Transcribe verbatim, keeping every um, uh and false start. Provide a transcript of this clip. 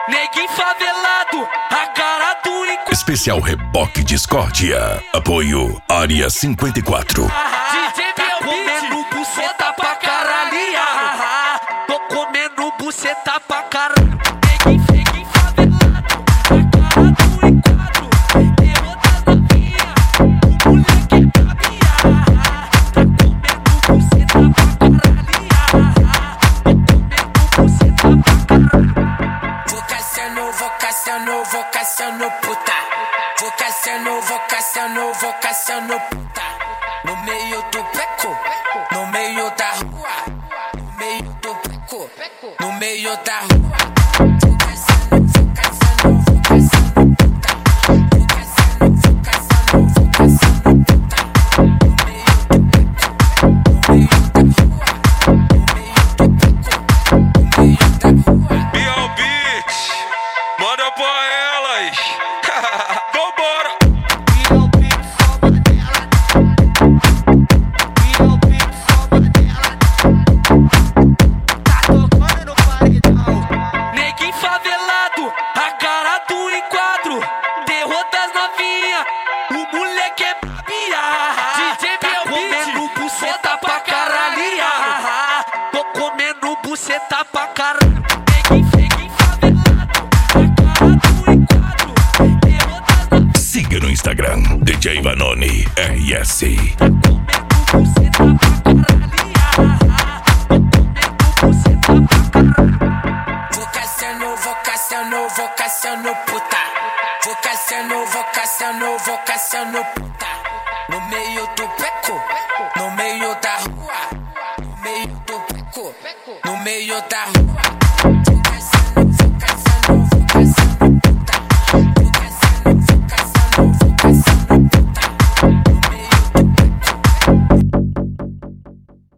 Neguinho favelado, a cara do encontro. Especial Reboque Discórdia. Apoio Área cinquenta e quatro. D J tá comendo buceta pra caralho. Tô comendo buceta pra caralho. Neguinho, neguinho favelado, a cara do enquadro. Errou das novinhas, o moleque é cabia. Tá comendo buceta pra caralho. Tô comendo buceta pra caralho. Vocaciono, vocaciono, vocaciono puta. Vocaciono, vocaciono, vocaciono puta. No meio do beco, no meio da rua. No meio do beco, no meio da rua. Vocaciono, vocaciono, vocaciono puta. Vocaciono, vocaciono, vocaciono puta. No meio do beco, no meio da rua. No meio do beco, no meio da rua. Bill Beach, manda pra elas. Vambora. Neguinho favelado, a cara do enquadro. Terror das novinhas, o moleque é babia. D J tá comendo buceta pra caralho. Tô comendo buceta pra caralho. Neguinho, neguinho favelado, a cara do enquadro. Terror das novinhas. Siga no Instagram, D J Vanoni R S. Tá comendo buceta pra caralho. Tô comendo buceta pra caralho. Vocaciono, vocaciono, vocaciono puta. Vocaciono, vocaciono, vocaciono puta. No meio do beco, no meio da rua. No meio do beco, no meio da rua.